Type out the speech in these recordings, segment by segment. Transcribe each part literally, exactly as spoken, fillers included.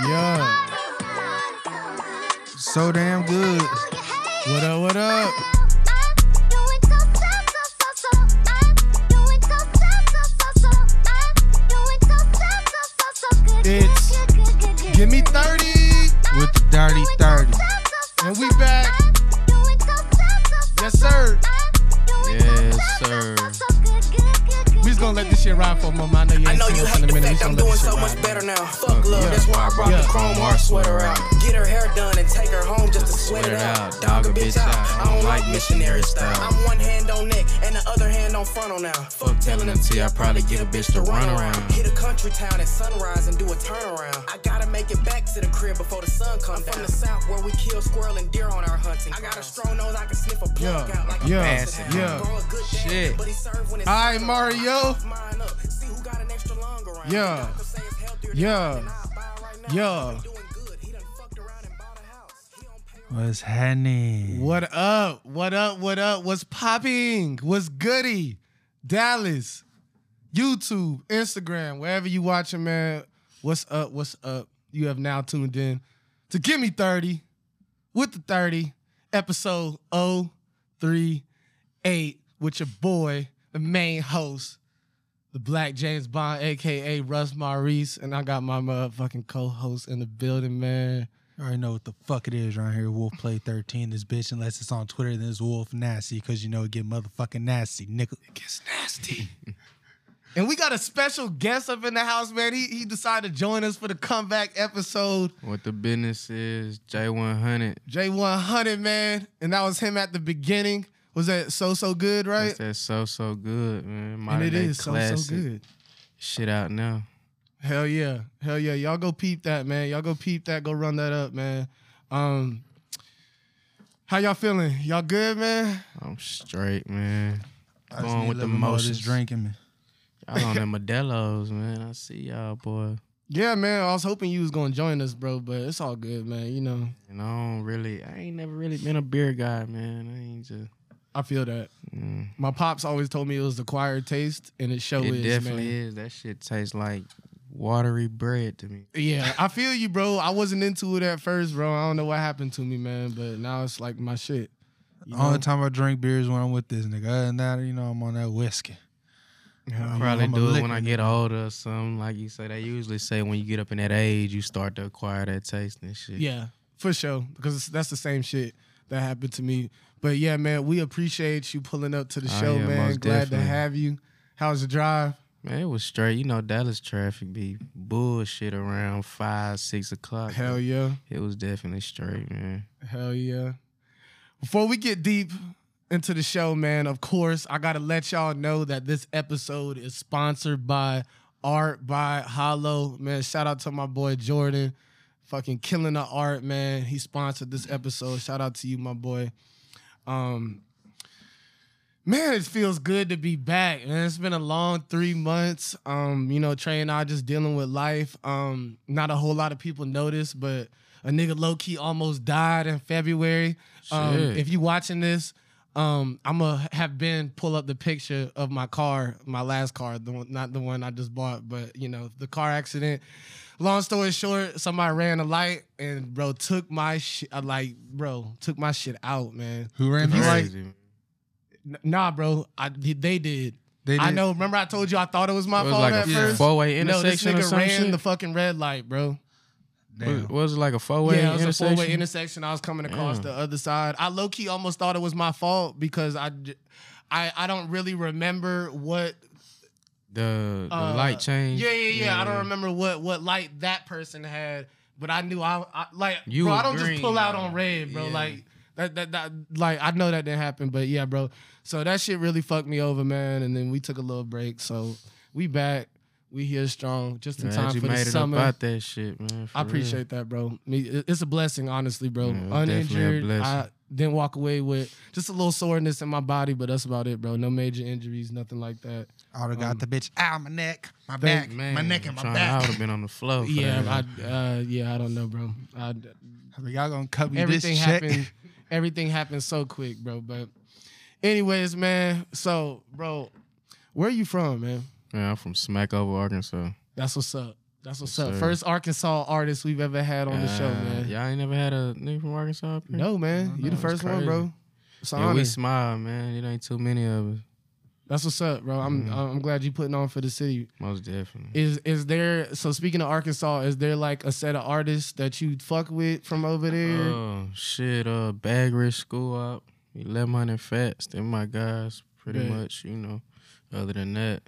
Yeah. So damn good. What up, what up? It's Give Me thirty with the Dirty thirty. And we back. Yes, sir. Yes, sir. We just gonna let this shit ride for a moment. I know you I ain't know seen you us hate in a the minute. We fact just I'm gonna doing let this so shit much ride, better man. now. Fuck love, Yeah. that's why I brought Yeah. the chrome heart sweater out. Get her hair done and take her home just to sweat it out. Dog a bitch out. I don't like missionary style. I'm one hand on neck and the other hand on frontal now. Fuck telling them T, I probably get a bitch to run around. Hit a country town at sunrise and do a turnaround. I gotta make it back to the crib before the sun comes down. From the south where we kill squirrel and deer on our hunting. I got a strong nose, I can sniff a plug Yeah. out like a Yeah. basset. Yeah. Throw a good dance, Shit. but he serve when it's All right, time. Mario. Mine up. See who got an extra lung around. Yeah. Doctor say it's healthier than Yeah. mine, and I buy right now. Yeah. He doing good. He done fucked around and bought a house. He on payroll. What's happening? What up? What up? What up? What's popping? What's goody? Dallas, YouTube, Instagram, wherever you watching, man. What's up? What's up? You have now tuned in to Give Me thirty with the thirty, episode oh three eight with your boy, the main host, the Black James Bond, a k a. Russ Maurice, and I got my motherfucking co-host in the building, man. I already know what the fuck it is around here. Wolf Play thirteen, this bitch, unless it's on Twitter, then it's Wolf Nasty, because you know it get motherfucking nasty, nigga. It gets nasty. And we got a special guest up in the house, man. He he decided to join us for the comeback episode. What the business is, J one hundred. J one hundred, man. And that was him at the beginning. Was that So So Good, right? That's that so so good, man. And Modern it day is So So classic. Good. Shit out now. Hell yeah. Hell yeah. Y'all go peep that, man. Y'all go peep that. Go run that up, man. Um, how y'all feeling? Y'all good, man? I'm straight, man. I just Going need with a the little more of this motions. drinking, man. Y'all on them Modelo's, man. I see y'all, boy. Yeah, man. I was hoping you was gonna join us, bro, but it's all good, man. You know, And I don't really, I ain't never really been a beer guy, man. I ain't just, I feel that. mm. My pops always told me it was acquired taste, and it sure It is, definitely man. is. That shit tastes like watery bread to me. Yeah, I feel you, bro. I wasn't into it at first, bro. I don't know what happened to me, man, but now it's like my shit. You The only know? time I drink beer is when I'm with this nigga. Other than that, you know, I'm on that whiskey. I I'm- probably I'm a do it liquor when I nigga. get older or something. Like you say, they usually say when you get up in that age, you start to acquire that taste and shit. Yeah, for sure, because it's- that's the same shit that happened to me. But yeah, man, we appreciate you pulling up to the Oh, show, yeah, man. most Glad definitely. to have you. How's the drive? Man, it was straight. You know, Dallas traffic be bullshit around five, six o'clock. Hell yeah. It was definitely straight, man. Hell yeah. Before we get deep into the show, man, of course, I got to let y'all know that this episode is sponsored by Art by Hollow. Man, shout out to my boy Jordan. Fucking killing the art, man. He sponsored this episode. Shout out to you, my boy. Um, man, it feels good to be back. Man, it's been a long three months. Um, you know, Trey and I just dealing with life. Um, not a whole lot of people notice, but a nigga low-key almost died in February. Um, Shit. if you watching this, um, I'm gonna have Ben pull up the picture of my car, my last car, the one, not the one I just bought, but you know, the car accident. Long story short, somebody ran a light and bro took my shit. Like, bro, took my shit out, man. Who ran He's the like- light? Crazy. N- Nah, bro, I they did. They I did. know. Remember, I told you I thought it was my It was fault like at a first. four-way No, this intersection or nigga some ran shit? the fucking red light, bro. Damn. Was, was it like a four-way Yeah, it was a intersection? four-way intersection. I was coming across Damn. the other side. I low-key almost thought it was my fault because I, j- I, I don't really remember what The, the uh, light change. Yeah, yeah, yeah, I don't remember what what light that person had, but I knew I, I like You bro. I was don't just green, pull out though. on red, bro. Yeah. Like that, that, that, like I know that didn't happen, but yeah, bro. So that shit really fucked me over, man. And then we took a little break, so we back. We here strong, just in Glad time you for made the it summer. up out that shit, man. for I real. appreciate that, bro. Me, it- it's a blessing, honestly, bro. Yeah, it's definitely a Uninjured. blessing. I didn't walk away with just a little soreness in my body, but that's about it, bro. No major injuries, nothing like that. I would have got Um, the bitch out my neck, my thank- back, Man, my neck and my trying- I back. would have been on the floor. For Yeah, that. I, uh, yeah, I don't know, bro. I, I mean, y'all gonna cut me everything this check? happened. Everything happened so quick, bro. But, anyways, man. So, bro, where are you from, man? Man, I'm from Smackover, Arkansas. That's what's up. That's what's Yes, up. sir. First Arkansas artist we've ever had on the show, Uh, man. Y'all ain't never had a nigga from Arkansas up here? No, man. You the That's first one, crazy. bro. It's an Yeah, honor. we smile, man. It ain't too many of us. That's what's up, bro. I'm Mhm. I'm glad you putting on for the city. Most definitely. Is is there so speaking of Arkansas, is there like a set of artists that you fuck with from over there? Oh shit, uh Bag Rich School Up, eleven hundred Fats, them my guys, pretty Bet. much, you know. Other than that,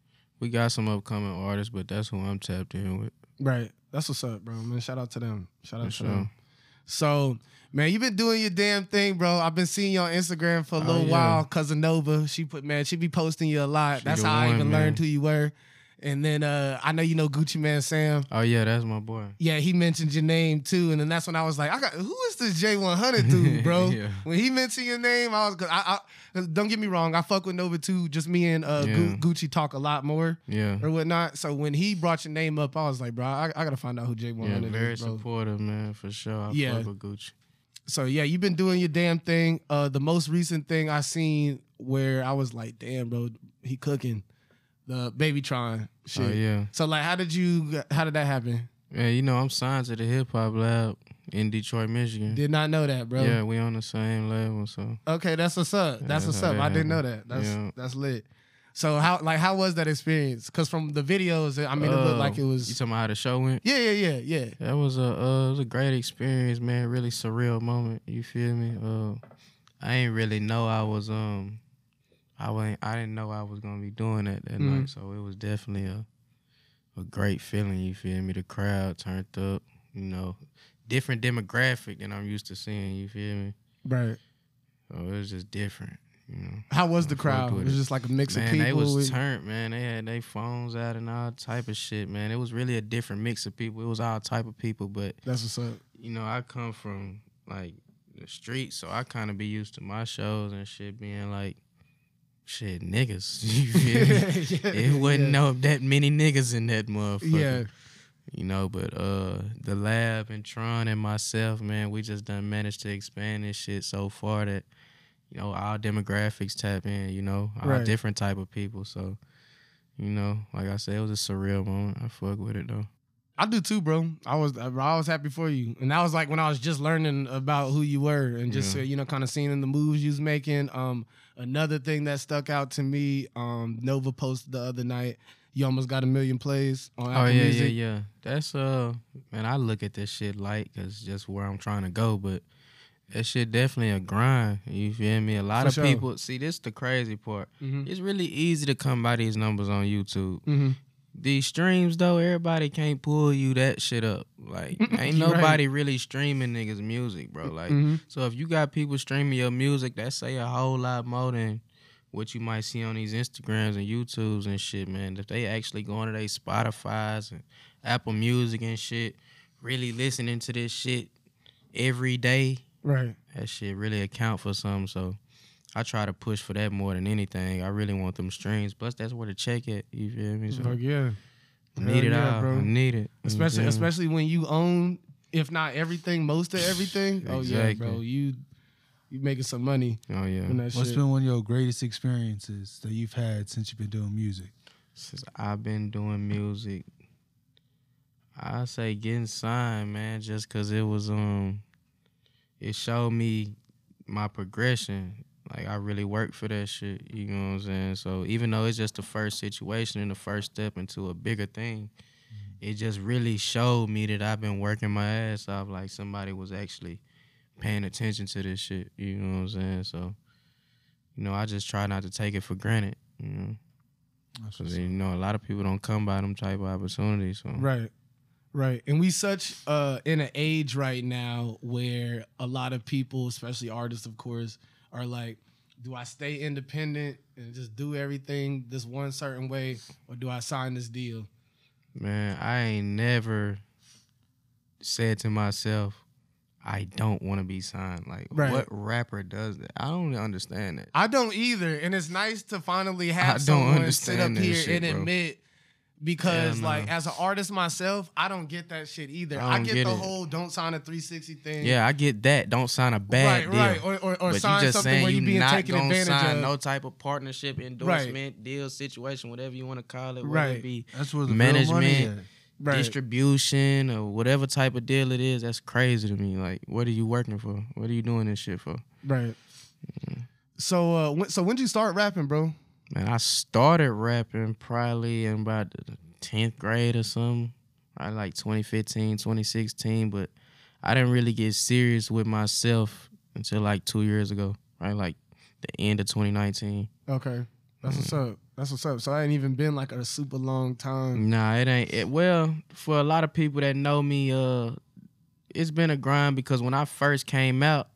we got some upcoming artists, but that's who I'm tapped in with. Right. That's what's up, bro. Man, shout out to them. Shout out For to them. sure. So, man, you been doing your damn thing, bro. I've been seeing you on Instagram for a Oh, little yeah. while. Cousin Nova, she put man, she be posting you a lot. She That's the how I one, even man. learned who you were. And then uh, I know you know Gucci Man Sam. Oh yeah, that's my boy. Yeah, he mentioned your name too, and then that's when I was like, I got who is this J one hundred dude, bro? Yeah. When he mentioned your name, I was, cause I, I don't get me wrong, I fuck with Nova too. Just me and uh, Yeah. Gu- Gucci talk a lot more Yeah. or whatnot. So when he brought your name up, I was like, bro, I, I gotta find out who J one Yeah, hundred very is, bro. supportive, man, for sure. I Yeah. fuck with Gucci. So yeah, you've been doing your damn thing. Uh, the most recent thing I seen where I was like, damn, bro, he cooking the Babytron shit. Oh yeah. So like, how did you? How did that happen? Yeah, you know, I'm signed to the hip hop lab in Detroit, Michigan. Did not know that, bro. Yeah, we on the same level, so Okay, that's what's up. That's Yeah, what's how up. that I didn't know happened. that. That's Yeah. that's lit. So how like how was that experience? Because from the videos, I mean, it looked Uh, like it You was. talking about how the show went? Yeah, yeah, yeah, yeah. That was a uh, it was a great experience, man. Really surreal moment. You feel me? Uh, I ain't really know I was um, I wasn't, I didn't know I was gonna be doing that that Mhm. night. So it was definitely a a great feeling. You feel me? The crowd turned up. You know, different demographic than I'm used to seeing. You feel me? Right. So it was just different. You know. How was the I fucked crowd? with It was it. just like a mix Man, of people. they was with- turned, man. They had their phones out and all type of shit, man. It was really a different mix of people. It was all type of people, but That's what's up. you know, I come from like the streets, so I kind of be used to my shows and shit being like, shit, niggas. You feel me? Yeah, It wasn't yeah. no that many niggas in that motherfucker. Yeah. You know, but uh, the lab and Tron and myself, man, we just done managed to expand this shit so far that, you know, our demographics tap in, you know, all Right. different type of people. So, you know, like I said, it was a surreal moment. I fuck with it though. I do too, bro. I was I was happy for you, and that was like when I was just learning about who you were, and just Yeah. uh, you know, kind of seeing the moves you was making. Um, another thing that stuck out to me, um, Nova posted the other night. You almost got a million plays on Apple Oh yeah, Music. yeah, yeah. That's uh, man, I look at this shit light because just where I'm trying to go, but that shit definitely a grind. You feel me? A lot For of sure. people see this. The crazy part. Mm-hmm. It's really easy to come by these numbers on YouTube. Mm-hmm. These streams though, everybody can't pull you that shit up. Like, ain't Right. nobody really streaming niggas' music, bro. Like, Mm-hmm. so if you got people streaming your music, that say a whole lot more than what you might see on these Instagrams and YouTubes and shit, man. If they actually go into their Spotify's and Apple Music and shit, really listening to this shit every day, Right. that shit really account for something. So I try to push for that more than anything. I really want them streams. Plus, that's where the check at. You feel me? So Fuck yeah. I need it Hell yeah, all. bro. I need it. You Especially feel me? especially when you own, if not everything, most of everything. Oh yeah, Exactly. bro. You you making some money Oh yeah. in that What's shit. been one of your greatest experiences that you've had since you've been doing music? Since I've been doing music, I say getting signed, man, just cause it was um, it showed me my progression. Like I really worked for that shit. You know what I'm saying? So even though it's just the first situation and the first step into a bigger thing, it just really showed me that I've been working my ass off. Like somebody was actually paying attention to this shit. You know what I'm saying? So, you know, I just try not to take it for granted. You know. That's Cause what's you up. know a lot of people don't come by them type of opportunities. So Right. Right. And we such uh in an age right now where a lot of people, especially artists of course, are like, do I stay independent and just do everything this one certain way, or do I sign this deal? man, I ain't never said to myself, I don't want to be signed. Like Right. what rapper does that? I don't understand that. I don't either. And it's nice to finally I have don't someone sit understand up that here shit, and bro. admit, because Yeah, no. like as an artist myself, I don't get that shit either. I I, don't get, get the it. whole don't sign a three sixty thing. Yeah, I get that. Don't sign a bad right, deal. right. Or or, or but you sign just something saying where you you being not taken gonna advantage sign of. no type of partnership, endorsement, deal, situation, whatever you want to call it, whether Right. it be That's where the real money management. at. right. distribution or whatever type of deal it is, that's crazy to me. Like, what are you working for? What are you doing this shit for? Right. Mm. So, uh, when, so when did you start rapping, bro? Man, I started rapping probably in about the tenth grade or something. Probably like twenty fifteen, twenty sixteen, but I didn't really get serious with myself until like two years ago, right? Like the end of twenty nineteen. Okay. That's mm. what's up. That's what's up. So I ain't even been like a super long time. Nah, it ain't. It, well, for a lot of people that know me, uh, it's been a grind because when I first came out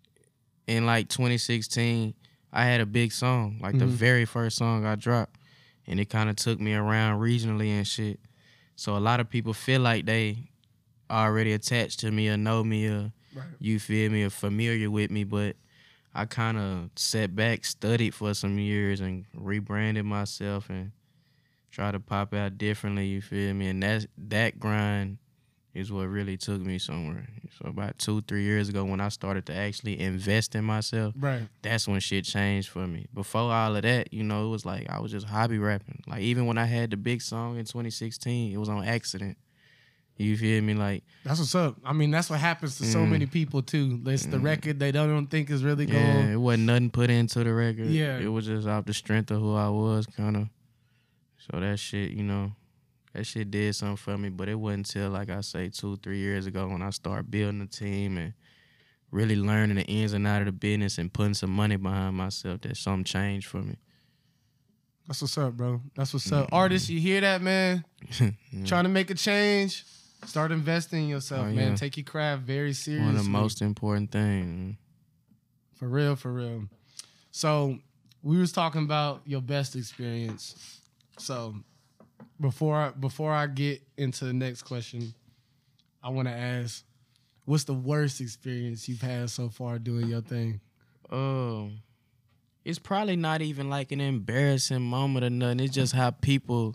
in like twenty sixteen, I had a big song, like mm-hmm. the very first song I dropped, and it kind of took me around regionally and shit. So a lot of people feel like they already attached to me or know me or right. you feel me or familiar with me, but I kind of sat back, studied for some years and rebranded myself and tried to pop out differently, you feel me? And that that grind is what really took me somewhere. So about two, three years ago when I started to actually invest in myself, right. that's when shit changed for me. Before all of that, you know, it was like I was just hobby rapping. Like even when I had the big song in twenty sixteen, it was on accident. You feel me? Like that's what's up. I mean, that's what happens to mm, so many people too. It's mm, the record they don't, don't think is really going. Yeah, it wasn't nothing put into the record. Yeah. It was just off the strength of who I was, kind of. So that shit, you know, that shit did something for me, but it wasn't until, like I say, two, three years ago when I started building a team and really learning the ins and outs of the business and putting some money behind myself that something changed for me. That's what's up, bro. That's what's up. Mm-hmm. Artists, you hear that, man? yeah. Trying to make a change, start investing in yourself, oh, man. Yeah. Take your craft very seriously. One of the most important things. For real, for real. So we was talking about your best experience. So Before I, before I get into the next question, I want to ask, what's the worst experience you've had so far doing your thing? Oh, it's probably not even like an embarrassing moment or nothing. It's just how people,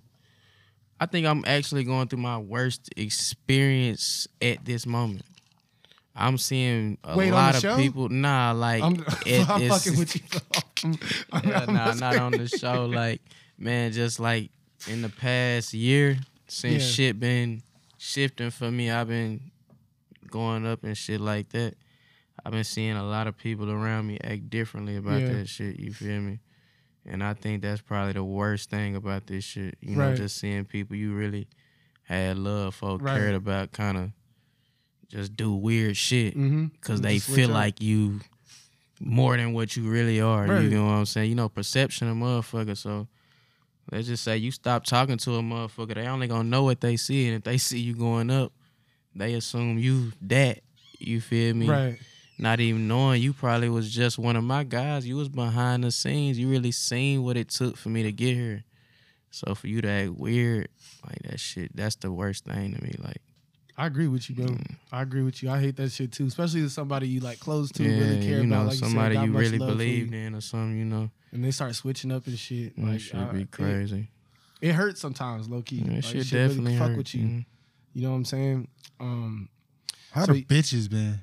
I think I'm actually going through my worst experience at this moment. I'm seeing a Wait, lot of show? people. Nah, like I'm, it, I'm it's, fucking with you. I'm, I'm, yeah, I'm nah, not on the show. Like, man, just like in the past year, since yeah. shit been shifting for me, I've been going up and shit like that. I've been seeing a lot of people around me act differently about yeah. that shit, you feel me? And I think that's probably the worst thing about this shit. You know, right. just seeing people you really had love for, right. cared about, kind of just do weird shit because mm-hmm. they feel like you more than what you really are. Right. You know what I'm saying? You know, perception of motherfucker, so let's just say you stop talking to a motherfucker, they only gonna know what they see, and if they see you going up, they assume you that. You feel me? Right. Not even knowing you probably was just one of my guys. You was behind the scenes. You really seen what it took for me to get here. So for you to act weird, like that shit, that's the worst thing to me. Like, I agree with you, bro. Mm. I agree with you. I hate that shit too, especially with somebody you like close to, yeah, really care you know, about, like somebody you, said, you really believed in or something, you know. And they start switching up and shit. That like, should I, be crazy. It, it hurts sometimes, low key. Yeah, like, shit shit definitely really fuck hurt. with you. Mm-hmm. You know what I'm saying? Um, How so the bitches been?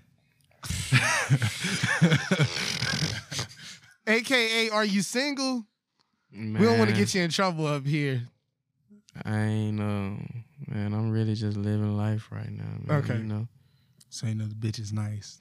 A K A, are you single? Man, we don't want to get you in trouble up here. I ain't know. Man, I'm really just living life right now, man. Okay. You know? Saying that the bitch is nice.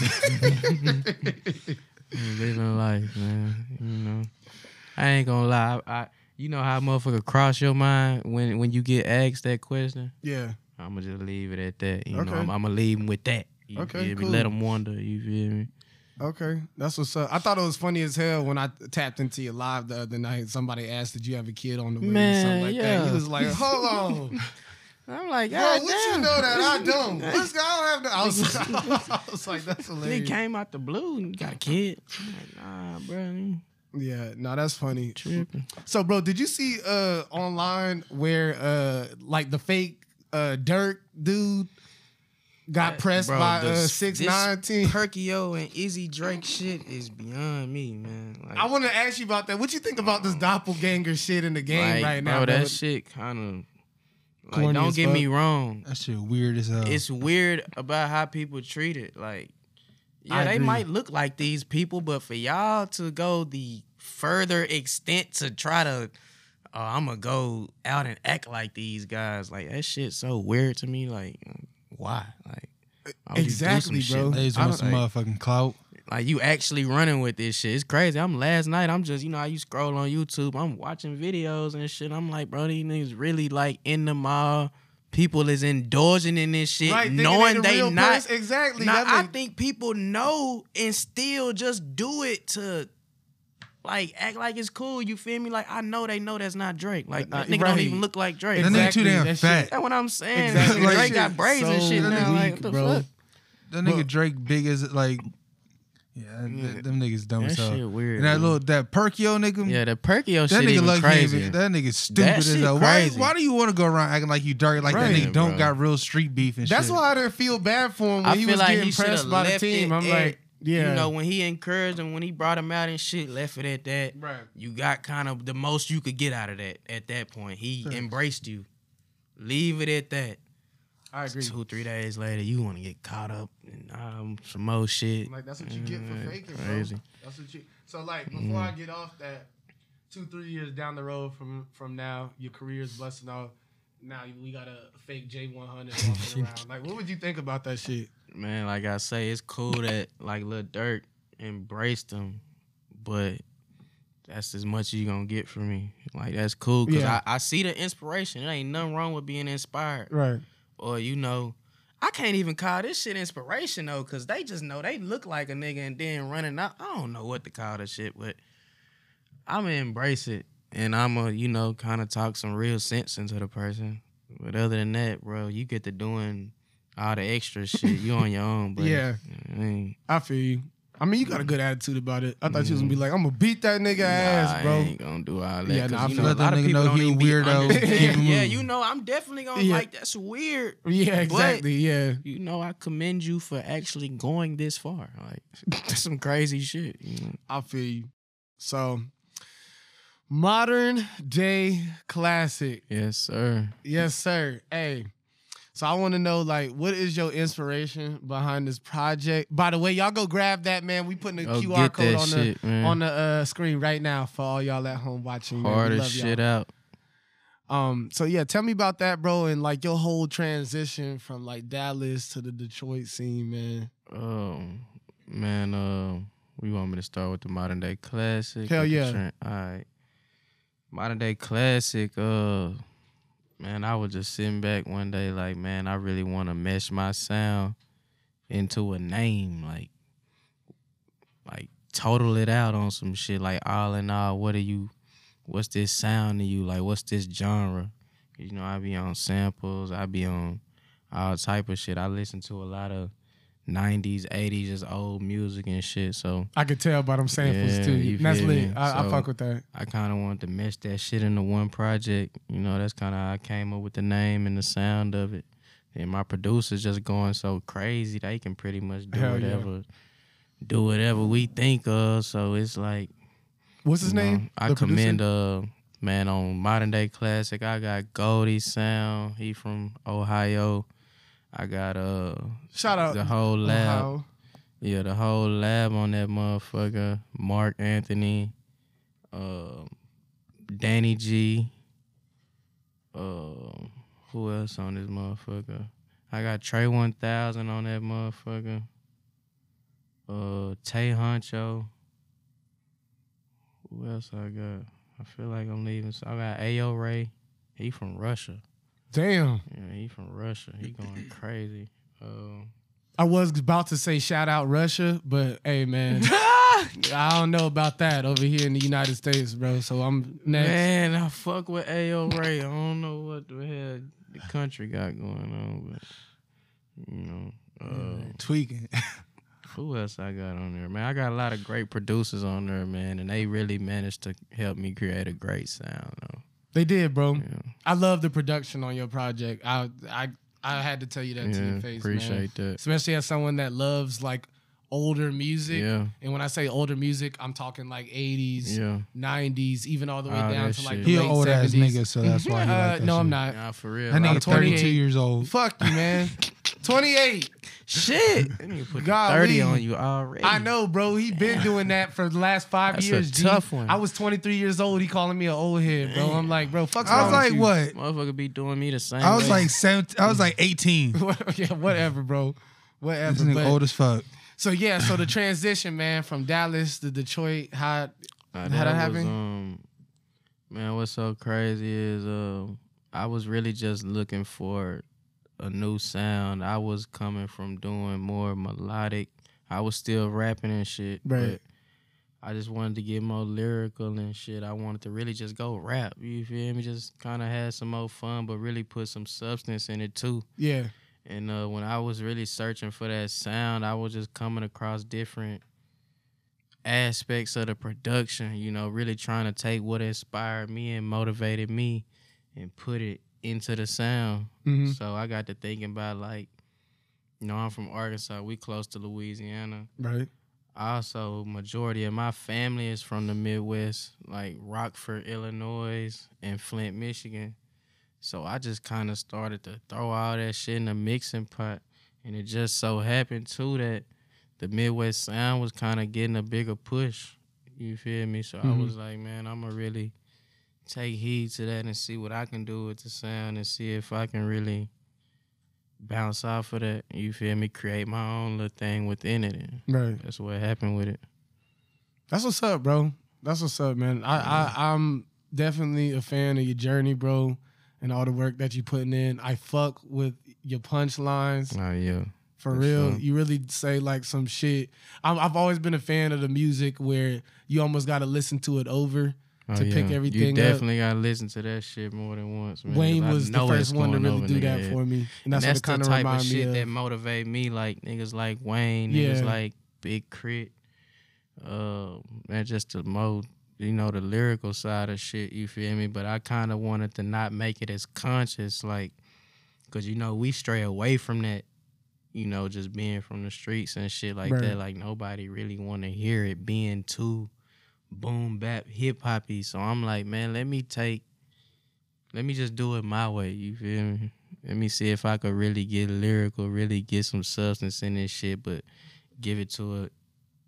I'm living life, man. You know? I ain't gonna lie. I, I, you know how motherfucker cross your mind when, when you get asked that question? Yeah. I'm gonna just leave it at that. You okay. know, I'm, I'm gonna leave him with that. You okay, feel me? cool. Let him wonder. You feel me? Okay, that's what's up. I thought it was funny as hell when I tapped into your live the other night. Somebody asked, "Did you have a kid on the way?" Man, or something like yeah. that. He was like, "Hold on." I'm like, bro, God what damn. you know that I don't? What's I don't have the. I was, I was like, that's hilarious. He came out the blue and got a kid. I'm like, nah, bro. Yeah, no, that's funny. Tripping. So, bro, did you see uh online where uh like the fake uh Dirk dude got pressed bro, by the, uh six nine team? Perkio and Izzy Drake shit is beyond me, man. Like, I want to ask you about that. What you think about this doppelganger shit in the game like, right now, bro? bro? That shit kind of like, don't get fuck. me wrong. That shit weird as hell. It's weird about how people treat it. Like, yeah, I they agree. might look like these people, but for y'all to go the further extent to try to oh, I'm gonna go out and act like these guys. Like that shit's so weird to me. Like, why? Like, why would you do some Exactly, shit bro. like They just I want don't- some like- motherfucking clout. Like you actually running with this shit. It's crazy. I'm last night. I'm just, you know, how you scroll on YouTube. I'm watching videos and shit. I'm like, bro, these niggas really like in the mall. People is indulging in this shit, Right, thinking knowing the they real not. person. Exactly. Now, That I make- think people know and still just do it to, like, act like it's cool. You feel me? Like I know they know that's not Drake. Like Uh, that nigga right. don't even look like Drake. That nigga too damn that fat. shit- That's what I'm saying. Exactly. Like, That Drake shit got braids and so shit now. Like, weak, what the bro. fuck? That nigga But- Drake big as like, yeah, Yeah. th- them niggas dumb That as hell. shit weird. And that dude. little that Perkio nigga, Yeah, the Perkio that shit nigga even lucky. crazy. That, that nigga stupid That as shit hell. Why? crazy. Why do you want to go around acting like you dirty? Like Right. that nigga don't Bro. got real street beef and That's shit. why I didn't feel bad for him when I he feel was like getting he should pressed have by the left team. it I'm at, like, yeah, you know, when he encouraged him, when he brought him out and shit, left it at that. right. You got kind of the most you could get out of that at that point. He embraced you. Leave it at that. I agree. Two, three days later, you want to get caught up in um, some more shit. Like that's what you get for Mm, faking, crazy. bro. That's what you. So like before I get off that, two three years down the road from from now, your career's busting off. Now we got a fake J one hundred walking around. Like, what would you think about that shit? Man, like I say, it's cool that like Lil Durk embraced him, but that's as much as you gonna get from me. Like that's cool because Yeah. I, I see the inspiration. There ain't nothing wrong with being inspired. Right. Or you know, I can't even call this shit inspiration though, cause they just know they look like a nigga and then running out. I don't know what to call this shit, but I'ma embrace it and I'ma, you know, kind of talk some real sense into the person. But other than that, bro, you get to doing all the extra shit. You on your own, but Yeah. I mean, I feel you. I mean, you got a good attitude about it. I thought you was gonna be like, I'm gonna beat that nigga ass, nah, bro. I ain't gonna do all that. Yeah, 'cause, nah, I you feel know, a let that lot of nigga people know don't he a even be weirdo. understand- Keep him Yeah, moving. you know, I'm definitely gonna Yeah. like that's weird. Yeah, exactly. Yeah. You know, I commend you for actually going this far. Like that's some crazy shit. You know? I feel you. So, modern day classic. Yes, sir. Yes, sir. Hey. So I want to know, like, what is your inspiration behind this project? By the way, y'all go grab that, man. We putting the Go Q R get code that on shit, the man. on the uh, screen right now for all y'all at home watching. man. We Hard as love y'all. shit out. Um, so yeah, tell me about that, bro, and like your whole transition from like Dallas to the Detroit scene, man. Um, man, uh, we want me to start with the modern day classic. Hell with the yeah. trend- All right. Modern day classic, uh, man, I was just sitting back one day like, man, I really want to mesh my sound into a name, like, like total it out on some shit. Like all in all, what are you? What's this sound to you? Like, what's this genre? You know, I be on samples. I be on all type of shit. I listen to a lot of nineties, eighties, just old music and shit. So I could tell by them samples Yeah, too. you That's feel lit. me? I, I So- fuck with that. I kind of wanted to mesh that shit into one project. You know, that's kind of how I came up with the name and the sound of it. And my producers just going so crazy, they can pretty much do Hell yeah. whatever, do whatever we think of. So it's like, What's his you know, name? I The producer? commend uh man on Modern Day Classic. I got Goldie Sound. He from Ohio. I got uh Shout out the whole lab. Ohio. Yeah, the whole lab on that motherfucker. Mark Anthony, uh, Danny G. Uh, who else on this motherfucker? I got Trey one thousand on that motherfucker. Uh, Tay Honcho. Who else I got? I feel like I'm leaving. So I got Ayo Ray. He from Russia. Damn. Yeah, he from Russia. He going crazy. Uh, I was about to say shout out Russia, but hey man, I don't know about that over here in the United States, bro. So I'm next. Man, I fuck with Ayo Ray. I don't know what the hell the country got going on, but you know, uh, Tweaking. who else I got on there, man? I got a lot of great producers on there, man, and they really managed to help me create a great sound. Though. They did, bro. Yeah, I love the production on your project. I I I had to tell you that to yeah your face, appreciate man. that. Especially as someone that loves like older music. Yeah, And when I say older music, I'm talking like eighties, yeah. nineties, even all the way All down that to like shit. the He an late old ass seventies. nigga, so that's why he Uh, like that no, I'm shit. not. Nah, for real. That A lot nigga of people- thirty-two twenty-eight. years old. Fuck you, man. twenty-eight. Shit. That nigga put Golly. thirty on you already. I know, bro. He been doing that for the last five That's years. a G. tough one. I was twenty-three years old. He calling me an old head, bro. I'm like, bro, fuck's I wrong was like, with you? what? Motherfucker be doing me the same I was way. like seventeen. I was like eighteen. Yeah, whatever, bro. Whatever. This nigga But- old as fuck. So yeah, so the transition, man, from Dallas to Detroit, how Uh, how that that was, happen? um, man, what's so crazy is uh, I was really just looking for a new sound. I was coming from doing more melodic. I was still rapping and shit. Right. But I just wanted to get more lyrical and shit. I wanted to really just go rap. You feel me? Just kind of have some more fun, but really put some substance in it too. Yeah. And uh, when I was really searching for that sound, I was just coming across different aspects of the production, you know, really trying to take what inspired me and motivated me and put it into the sound. Mhm. So I got to thinking about, like, you know, I'm from Arkansas. We close to Louisiana. Right. Also, majority of my family is from the Midwest, like Rockford, Illinois, and Flint, Michigan. So I just kind of started to throw all that shit in a mixing pot. And it just so happened, too, that the Midwest sound was kind of getting a bigger push. You feel me? So Mhm. I was like, man, I'm going to really take heed to that and see what I can do with the sound and see if I can really bounce off of that. You feel me? Create my own little thing within it. And Right. that's what happened with it. That's what's up, bro. That's what's up, man. I, I I'm definitely a fan of your journey, bro, and all the work that you putting in. I fuck with your punchlines. Oh, yeah. For, For real, sure. you really say like some shit. I'm, I've always been a fan of the music where you almost got to listen to it over Oh, to yeah. pick everything You up. definitely got to listen to that shit more than once, man. 'cause Wayne I was the know first it's one to going really over do nigga that head. for me, and And that's, that's what it kind the of type of remind me shit of. that motivate me, like niggas like Wayne, Yeah. niggas like Big Crit, uh, man, just the mo, you know, the lyrical side of shit. You feel me? But I kind of wanted to not make it as conscious, like, cause you know we stray away from that, you know, just being from the streets and shit like Right. that. Like nobody really want to hear it being too boom bap hip hoppy. So I'm like, man, let me take. Let me just do it my way, you feel me? Let me see if I could really get lyrical, really get some substance in this shit, but give it to it,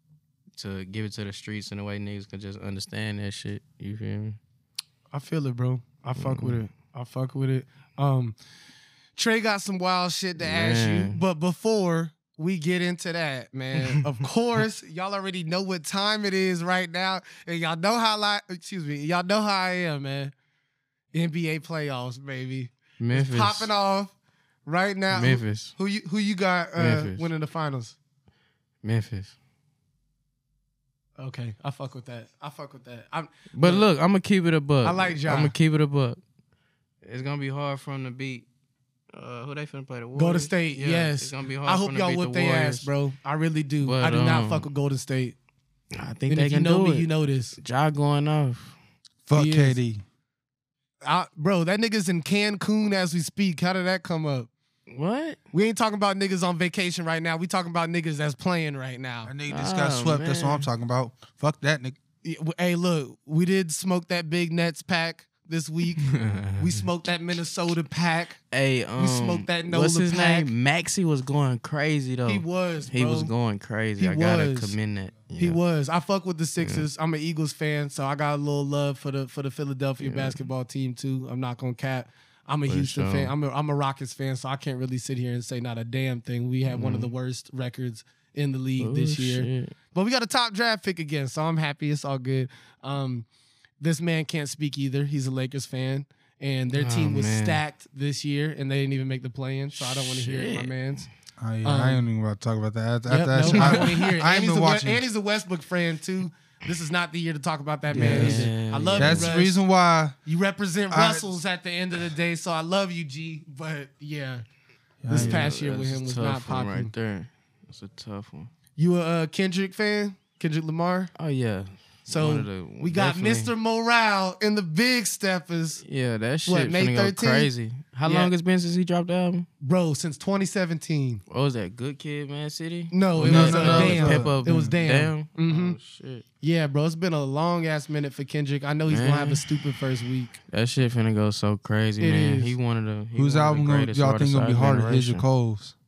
to give it to the streets in a way niggas can just understand that shit, you feel me? I feel it, bro. I fuck with it. I fuck with it. Um, Trey got some wild shit to ask you, Man. but before we get into that, man, of course, y'all already know what time it is right now, and y'all know how like, excuse me, y'all know how I am, man. N B A playoffs, baby. Memphis. It's popping off right now. Who- Memphis. Who, you who you got uh, Memphis. winning the finals? Memphis. Okay, I fuck with that. I fuck with that. I'm, But look, I'm gonna keep it a buck. I like Ja. I'm gonna keep it a buck. It's gonna be hard for them to beat. Uh, who they finna play? The Warriors? Golden State, Yeah, yes. It's gonna be hard I for hope them to y'all beat whip the their Warriors. ass, bro. I really do. But, I do not um, fuck with Golden State. I think And they if you can know do me, it. you know this. Ja going off. Fuck He K is. D. I, bro, that nigga's in Cancun as we speak. How did that come up? What? We ain't talking about niggas on vacation right now. We talking about niggas that's playing right now. That nigga just got Oh, swept. That's what I'm man. talking about. Fuck that nigga. Yeah, w- Hey, look, we did smoke that big Nets pack this week. We smoked that Minnesota pack. Hey, um, smoked that what's Nola his pack. name? Maxie was going crazy though. He was, He bro. was going crazy. He I gotta was. commend that. He Yeah. was. I fuck with the Sixers. I'm an Eagles fan, so I got a little love for the for the Philadelphia Yeah. basketball team too. I'm not gonna cap. I'm a For Houston sure. fan. I'm a I'm a Rockets fan, so I can't really sit here and say not a damn thing. We had one of the worst records in the league Oh, this year. shit. But we got a top draft pick again, so I'm happy. It's all good. Um, this man can't speak either. He's a Lakers fan, and their Oh, team was man. stacked this year, and they didn't even make the play-in. So I don't want to hear it, my Shit. man's. Oh, yeah, Um, I ain't even about to talk about that. After, Yep, after that no, shit, I I, want to hear it. I ain't And he's, been a, We- watching. and he's a Westbrook fan too. This is not the year to talk about that man. Yeah, either. I love That's you, the Russ. reason why. You represent I- Russells at the end of the day, so I love you, G. But yeah, this Yeah, past year That's with a him was tough not one popular. right there. That's a tough one. You a uh, Kendrick fan? Kendrick Lamar? Oh yeah. So One of the- we got definitely- Mister Morale and the Big Steppers. Yeah, that shit What, May finna go thirteenth? crazy. How Yeah. long it's been since he dropped the album? Bro, since twenty seventeen. What was that? Good Kid, Man City? No, it No, was no, uh, no, Damn. Pep Up It was and Damn. Mhm. Oh shit. Yeah, bro, it's been a long ass minute for Kendrick. I know he's gonna Man. have a stupid first week. That shit finna go so crazy, It man. is. He one of the he Whose one of the album gonna, greatest y'all think artists gonna be of our harder, his or generation. Cole's?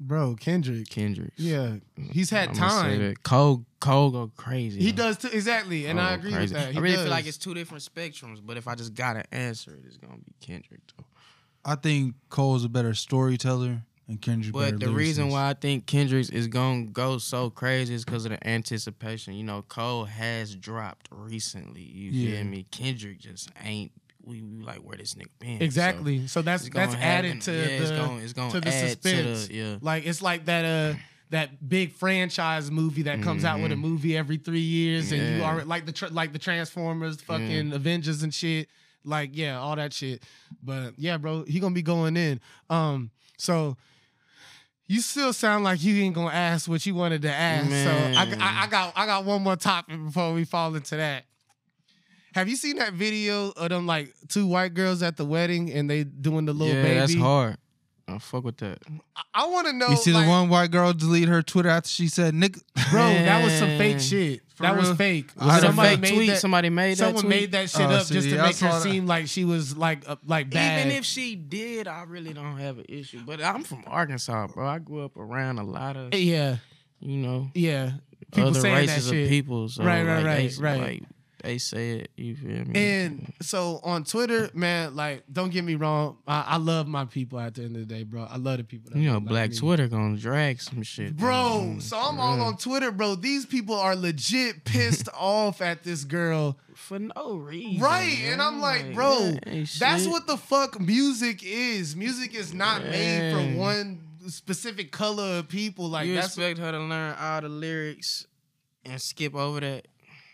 Bro, Kendrick. Kendrick. Yeah, he's had I'ma say time. that. Cole, Cole go crazy. He though. does too, exactly, and Cole I go agree crazy. with that. He I really does. feel like it's two different spectrums, but if I just gotta answer it, it's gonna be Kendrick though. I think Cole's a better storyteller and Kendrick better But the reason lyricist. why I think Kendrick's is gonna go so crazy is because of the anticipation. You know, Cole has dropped recently. You Yeah. feel me? Kendrick just ain't. We, we like where this nigga been. exactly. So So, that's it's gonna that's have added an- to yeah, the it's gonna, it's gonna to the add suspense. To the, yeah. Like it's like that uh that big franchise movie that comes out with a movie every three years, and you Yeah. are like the tra- like the Transformers, fucking Avengers and shit. Like yeah, all that shit. But yeah, bro, he gonna be going in. Um, so. You still sound like you ain't gonna ask what you wanted to ask. So I, Man. I, I got I got one more topic before we fall into that. Have you seen that video of them like two white girls at the wedding and they doing the little yeah, baby? that's hard. I fuck with that. I, I want to know. You see like, the one white girl delete her Twitter after she said nigga. bro? That was some Man. fake shit. For That was real? fake. Was it a Somebody fake made tweet? that- Somebody made that Someone tweet? made that shit Oh, up see, just to yeah, I make her saw that. seem like she was like uh, like bad. Even if she did, I really don't have an issue. But I'm from Arkansas, bro. I grew up around a lot of, yeah, you know, yeah, people other saying that races shit. of people. So Right, right, like, right, they, right. Like, they say it. You feel me? And so on Twitter, man, like, don't get me wrong, I, I love my people at the end of the day, bro. I love the people. That you know, look like Black me. Twitter gonna drag some shit, Bro, Mm, so I'm for all real. on Twitter, bro. These people are legit pissed off at this girl. for no reason, Right. man. And I'm like, bro, that ain't that's shit. what the fuck music is. Music is not made for Man. one specific color of people. Like you that's expect her to learn all the lyrics and skip over that.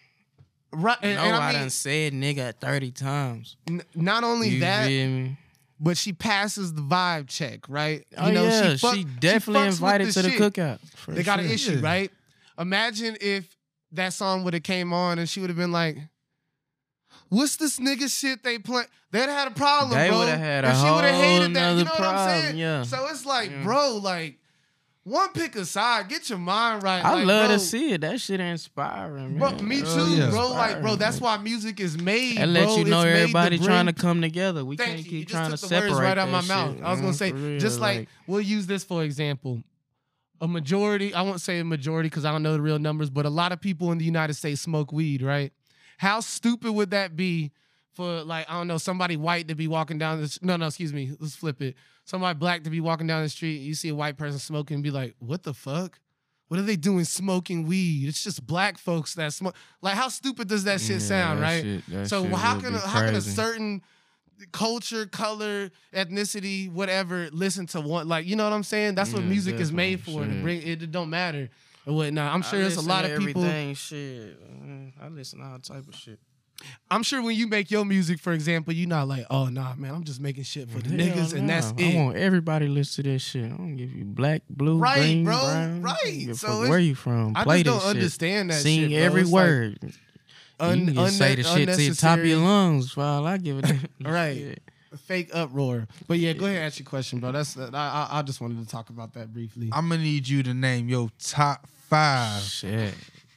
right. And, no, and I, I mean, done said nigga thirty times. n- not only You that, feel me? but she passes the vibe check, right? Oh yeah, she, fuck- definitely fucks with invited to the shit. cookout. For They got an sure. issue, Yeah. right? Imagine if that song would have came on and she would have been like, "What's this nigga shit they play?" They'd have had a problem, They bro. woulda had a and she would have whole hated that. You nother know what I'm problem, saying? yeah. So it's like, Yeah. bro, like one pick aside, get your mind right. I like, love bro, to see it. That shit inspiring, Bro, man. me Oh, too, yeah. bro. Like, bro, Inspiring, that's man. why music is made. That let bro. you know It's made everybody bring- trying to come together. We Thank can't you. You keep just trying took to the words separate right out that my shit, mouth. I was gonna man, say, for real, just like, we'll use this for example. A majority, I won't say a majority because I don't know the real numbers, but a lot of people in the United States smoke weed, right? How stupid would that be for, like, I don't know, somebody white to be walking down the no, no, excuse me, let's flip it. Somebody black to be walking down the street, you see a white person smoking and be like, what the fuck? What are they doing smoking weed? It's just black folks that smoke. Like, how stupid does that shit Yeah, sound, that right? shit- that So shit how would can be a, how can a crazy. certain culture, color, ethnicity, whatever, listen to one? Like, you know what I'm saying? That's what Yeah, music is made definitely, for. To shit. bring it, it don't matter or whatnot. I'm sure I there's a listen lot to of people. Everything, shit. man. I listen to all type of shit. I'm sure when you make your music, for example, you're not like, oh nah, man, I'm just making shit for the Hell niggas and nah. that's I it. want everybody to listen to that shit. I don't give you black, blue, Right, green, bro, brown. right. I don't give a So fuck it's- where you from? I Play just don't this shit. understand that Sing shit, bro. every It's like word. un- you can just say the unne- shit to the top of your unnecessary- lungs. For all I give it. Right. Shit. fake uproar. But yeah, go ahead and ask your question, bro. That's I, I I just wanted to talk about that briefly. I'm gonna need you to name your top five. Shit.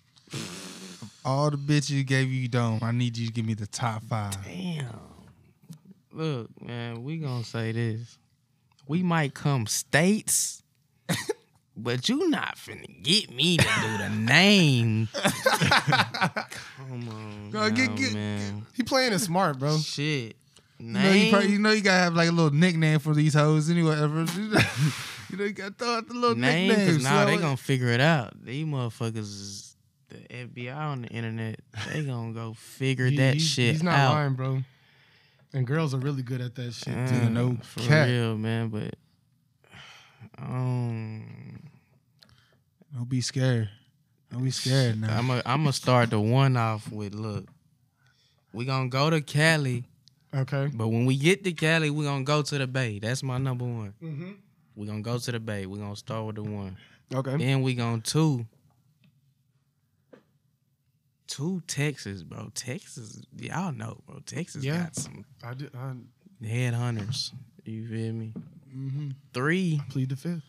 All the bitches you gave you dome. I need you to give me the top five. Damn. Look, man, we gonna say this. We might come states, but you not finna get me to do the name. Come on, Go, now, get- get- man. He playing it smart, bro. Shit. You know, you, Name. probably, you know you gotta have like a little nickname for these hoes anyway. Whatever. You know you gotta throw out the little name, nicknames. cause now so they it- gonna figure it out. These motherfuckers is the F B I on the internet. They gonna go figure He- that he's, shit He's not out. lying, bro. And girls are really good at that shit. too. Yeah, no for cap. real, man. But um, Don't be scared. Don't be scared now. I'm a, I'm gonna start the one off with look. We gonna go to Cali, Okay. but when we get to Cali, we gonna go to the Bay. That's my number one. Mm-hmm. We gonna go to the Bay. We gonna start with the one. Okay. Then we gonna two. Two Texas, bro. Texas, y'all know, bro. Texas Yeah. got some I did. I, headhunters. You feel me? mm-hmm. Three. Plead the fifth.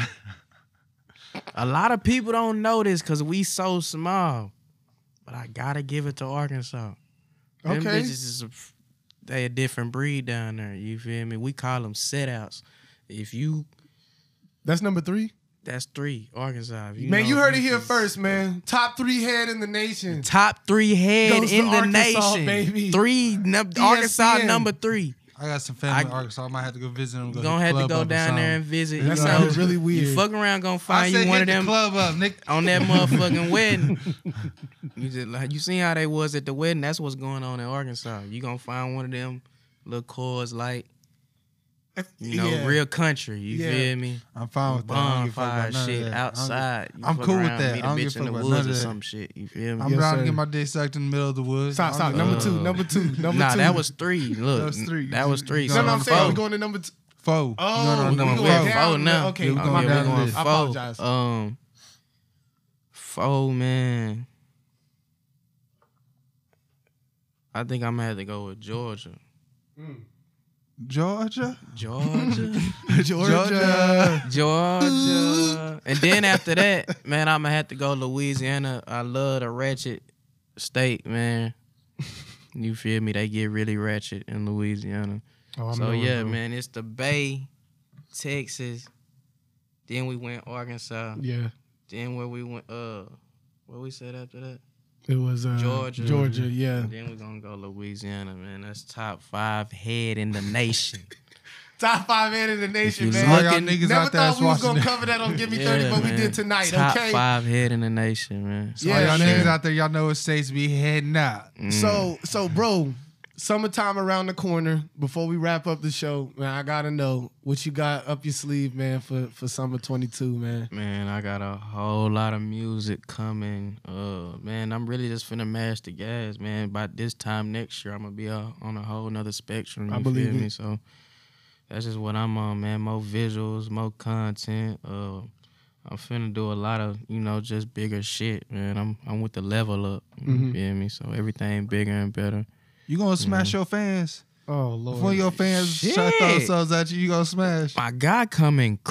A lot of people don't know this because we so small. But I gotta give it to Arkansas. Them Okay. bitches is a, they a different breed down there. You feel me? We call them set outs. If you That's number three? That's three, Arkansas. You man, know, you heard it here first, man. Top three head in the nation. Top three head Goes in to the Arkansas, nation. baby. Three, num- Arkansas number three. I got some family I- in Arkansas. I might have to go visit them. Go Gonna hit have the to club go up or down there something. and visit. That you sounds know, really weird. You fuck around, gonna I find said you one hit of the them club up, Nick. on that motherfucking wedding. You just like you seen how they was at the wedding. That's what's going on in Arkansas. You gonna find one of them little Coors Light, you know, Yeah. real country. You Yeah. feel me? I'm fine with that. I don't give a fuck Bonfire about none of shit that. I don't give- outside. You I'm fuck cool with around, that. Meet I a don't give bitch a in the fuck about woods none or of that. some shit. You feel me? I'm Yes, down sir. to get my dick sucked in the middle of the woods. Stop, I stop. don't Number give a two, fuck. number two, number Nah, two. that was three. Look, That was three. That was three. You No, So no, I'm on saying four. we're going to number two. Four. Oh, You going on we number going going four. down four now. Okay, Yeah, we my going bad. down the going list. I four. apologize. Um, four, man. I think I'm gonna have to go with Georgia. Georgia? Georgia. Georgia. Georgia. And then after that, man, I'm gonna have to go Louisiana. I love the ratchet state, man. You feel me? They get really ratchet in Louisiana. Oh, I'm so knowing, yeah, bro. man, it's the Bay, Texas. Then we went Arkansas. Yeah, Then where we went, uh, what we said after that? it was uh, Georgia. Georgia, yeah. And then we're gonna go Louisiana, man. That's top five head in the nation. Top five head in the nation, you man. All y'all looking- niggas Never out there thought we was watching gonna it. cover that on Give Me Yeah, thirty, but we man. did tonight. Top Okay. five head in the nation, man. Yeah, All y'all man. niggas out there, y'all know what states be heading out. Mm. So, so, bro, summertime around the corner. Before we wrap up the show, man, I gotta know what you got up your sleeve, man, for for summer twenty-two, man. Man, I got a whole lot of music coming. Uh, man, I'm really just finna mash the gas, man. By this time next year, I'm gonna be uh, on a whole nother spectrum. You I believe feel it. me? So that's just what I'm on, man. More visuals, more content. Uh, I'm finna do a lot of, you know, just bigger shit, man. I'm I'm with the level up. You Mhm. feel me? So everything bigger and better. You gonna smash Mm. your fans? Oh Lord, If one of your fans Shit. try to throw themselves at you, you gonna smash. My guy coming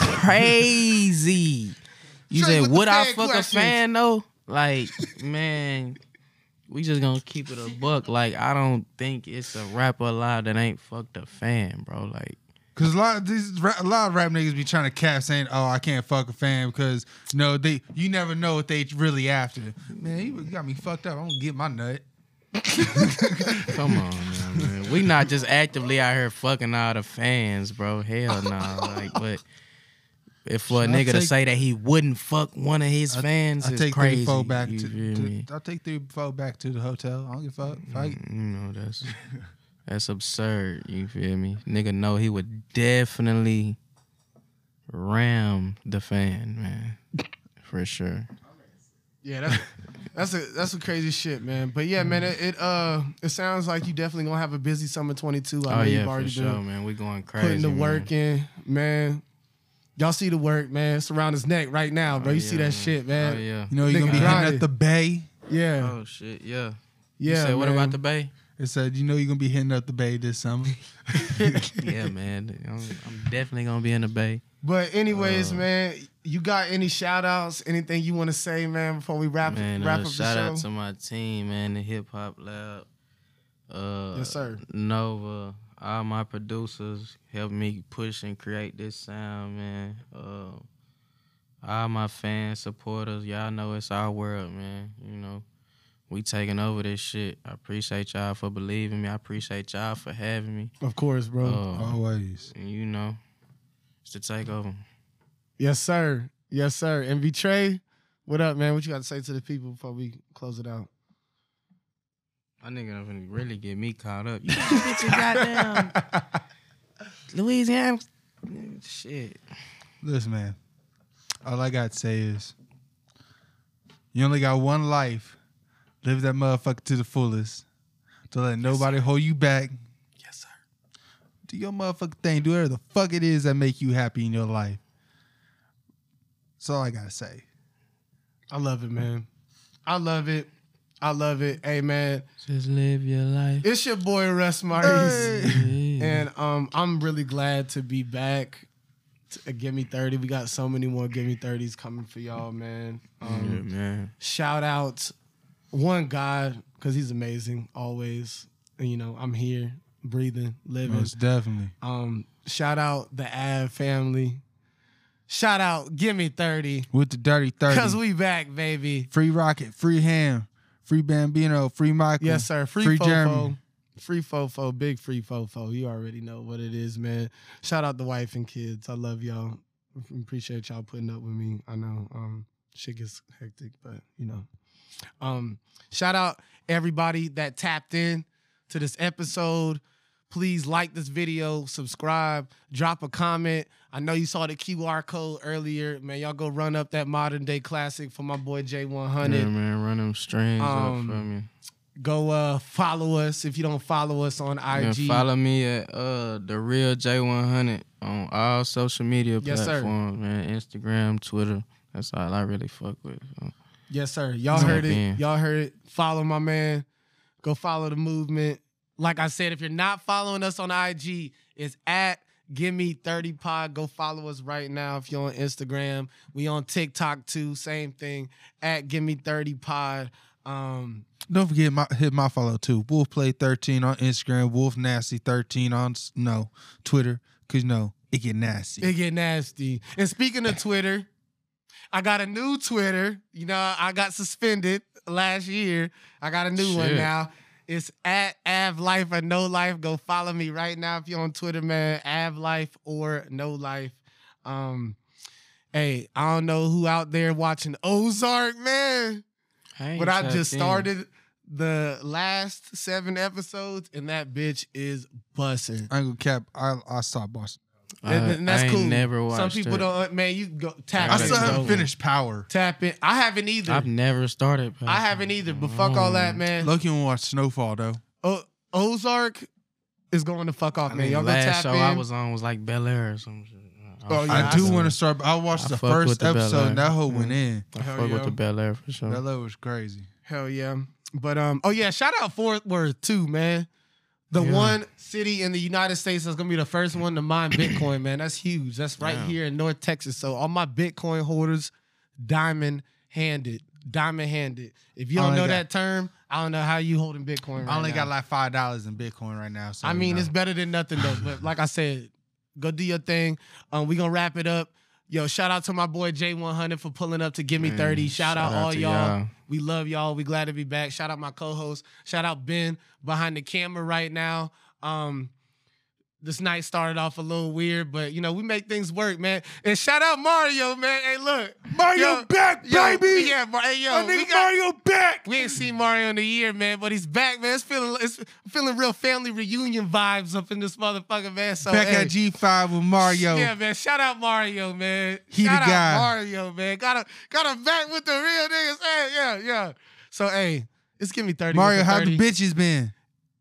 crazy. You Straight said, with the would I fan fuck questions. a fan though? Like, man, we just gonna keep it a buck. Like, I don't think it's a rapper alive that ain't fucked a fan, bro. Like, Cause a lot of these, ra- a lot of rap niggas be trying to cap saying, "Oh, I can't fuck a fan," because you know they, you never know what they really after. Man, you got me fucked up. I'm gonna get my nut. come on, man, man. We not just actively out here fucking all the fans, bro. Hell no. Like, but if for a I'll nigga to take- say that he wouldn't fuck one of his fans, I is take crazy. three, four back you to. feel to me? I'll take three, four back to the hotel. I don't give a fuck. Fight. You know, that's that's absurd. You feel me? Nigga know he would definitely ram the fan, man. For sure. Yeah, that's that's a that's a crazy shit, man. But yeah, man, it, it uh it sounds like you definitely gonna have a busy summer twenty-two. I Oh know yeah, you've for already sure, been man. We going crazy. putting the man. work in, man. Y'all see the work, man. It's around his neck right now, bro. Oh, you yeah, see that man. shit, man. Oh yeah. You know you're Nigga gonna be hitting grinding. at the bay. Yeah, Oh shit, yeah. yeah. You said, what man. about the Bay? It said you know you're gonna be hitting up the bay this summer. Yeah, man. I'm, I'm definitely gonna be in the Bay. But anyways, Uh, man, you got any shout outs, anything you want to say, man, before we wrap Man, wrap uh, up the shout show? out to my team, man, the Hip Hop Lab. Uh, Yes, sir. Nova, all my producers helped me push and create this sound, man. Uh, all my fans, supporters, y'all know it's our world, man. You know, we taking over this shit. I appreciate y'all for believing me. I appreciate y'all for having me. Of course, bro. Uh, Always. and you know, it's the takeover. Yes, sir. Yes, sir. And Betray, what up, man? What you got to say to the people before we close it out? My nigga gonna really get me caught up. You gotta get your goddamn Louisiana shit. Listen, man. All I got to say is, you only got one life. Live that motherfucker to the fullest. Don't let nobody hold you back. Yes, sir. Do your motherfucking thing. Do whatever the fuck it is that make you happy in your life. That's all I gotta say. I love it, man. I love it. I love it. Hey, man, Just live your life. it's your boy Russ Maurice. Hey. And um, I'm really glad to be back. To Give Me thirty. We got so many more Give Me thirties coming for y'all, man. Um, Yeah, man. Shout out one guy, because he's amazing always. And, you know, I'm here, breathing, living. Most definitely. Um, shout out the Av family. Shout out, give me thirty. With the dirty thirty. Because we back, baby. Free Rocket, free Ham, free Bambino, free Michael. Yes, sir. Free, free Fofo. Jeremy. Free Fofo, big free Fofo. You already know what it is, man. Shout out the wife and kids. I love y'all. Appreciate y'all putting up with me. I know um, shit gets hectic, but you know. Um, shout out everybody that tapped in to this episode. Please like this video, subscribe, drop a comment. I know you saw the Q R code earlier. Man, y'all go run up that modern day classic for my boy J one hundred. Yeah, man, run them strings Um, up for me. Go uh, follow us if you don't follow us on I G. Yeah, follow me at uh the real J one hundred on all social media Yes, sir. platforms, man. Instagram, Twitter. That's all I really fuck with. So. Yes, sir. Y'all Tap heard it. in. Y'all heard it. Follow my man. Go follow the movement. Like I said, if you're not following us on I G, it's at Give Me thirty Pod. Go follow us right now if you're on Instagram. We on TikTok too. Same thing. At Give Me thirty Pod. Um, Don't forget my hit my follow too. Wolf Play thirteen on Instagram. Wolf Nasty thirteen on no Twitter. Cause no, it get nasty. it get nasty. And speaking of Twitter, I got a new Twitter. You know, I got suspended last year. I got a new one Shit. now. It's at Av Life or No Life. Go follow me right now if you're on Twitter, man. Av Life or No Life. Um, hey, I don't know who out there watching Ozark, man. ain't But I tapped just in. started the last seven episodes, and that bitch is bussing. I ain't gonna cap. I I saw Boston. I, And, and that's I ain't cool. never watched Some people it. don't. Man, you go tap. I gotta in, still go. haven't bro. finished Power. Tap in. I haven't either. I've never started. I haven't either. But fuck all that, man. Loki wanna watch Snowfall though. O- Ozark is going to fuck off, I man. mean, Y'all the go last tap show in. I was on was like Bel Air or some shit. Oh, yeah, I I do saw want to to start. I watched I the fuck first with the Bel episode. Air. And that whole went in. I Hell fuck yeah. with the Bel Air for sure. That love was crazy. Hell yeah. But um, oh yeah, shout out Fort Worth too, man. The Yeah. one city in the United States that's gonna be the first one to mine Bitcoin, man. That's huge. That's right Yeah. here in North Texas. So all my Bitcoin holders, diamond handed, diamond handed. If you I don't only know got- that term, I don't know how you holding Bitcoin right I only now. got like five dollars in Bitcoin right now. So I mean, you know. it's better than nothing though. But like I said, go do your thing. Um, we gonna wrap it up. Yo, shout out to my boy J one hundred for pulling up to Give Me Man, thirty. Shout, out all to y'all. We love y'all. We glad to be back. Shout out my co-host. Shout out Ben behind the camera right now. Um, this night started off a little weird, but you know, we make things work, man. And shout out Mario, man. Hey, look. Mario Yo, back, yo, baby. Yeah, Mar- hey, yo, My we nigga got- Mario back. we ain't seen Mario in a year, man, but he's back, man. It's feeling, it's feeling real family reunion vibes up in this motherfucker, man. So Back hey, at G five with Mario. yeah, man. Shout out Mario, man. He Shout the out guy. Mario, man. Got a got a back with the real niggas. Hey, yeah, yeah. So hey, it's give me thirty. Mario, with how thirty. the bitches been?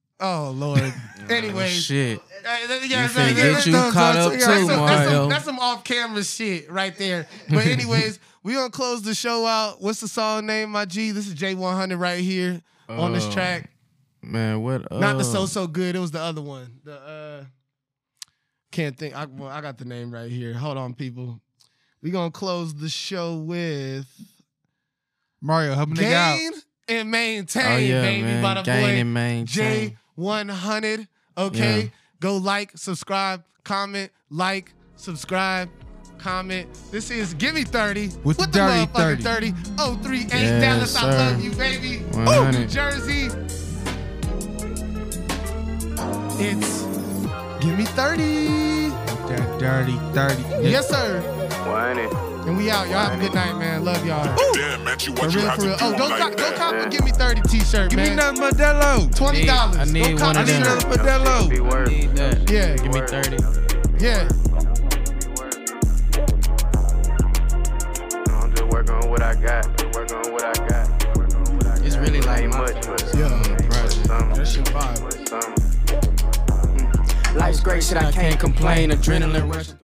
Oh Lord. Oh, Anyways, shit. uh, yeah, You yeah, finna yeah, get you yeah, caught yeah, up that's too, some- that's Mario. some- That's some off-camera shit right there. But anyways, we gonna close the show out. What's the song name, my G? This is J one hundred right here on this Oh, track. Man, what? Uh, Not the So So Good. It was the other one. The uh, can't think. I, well, I got the name right here. Hold on, people. We gonna close the show with Mario, help a nigga out. Gain and Maintain, Oh yeah, baby, man. by the Gain boy and maintain. J one hundred. Okay, Yeah. go like, subscribe, comment, like, subscribe, comment. This is Give Me thirty With the dirty motherfucking thirty. oh three eight Yes, Dallas. I sir. love you, baby. one Ooh, hundred. New Jersey. It's Give Me thirty. That dirty thirty. Yes, sir. One And we out. Y'all have a good night, man. Love y'all. Damn, man, you For what you real, have for to real. do Oh, go, like cop, go that. cop a Give Me thirty t-shirt, Give me man. another Modelo. twenty dollars. I need go cop one a of I need them. shirt. another Modelo. Be worth. Need that. Yeah. Give me thirty. Yeah. I'm just working on what I got. Just working on what I got. Working on what I got. It's really like Ain't my much, favorite but song on the project. something. That shit fire. Something. Life's great shit, I can't complain. Adrenaline rush.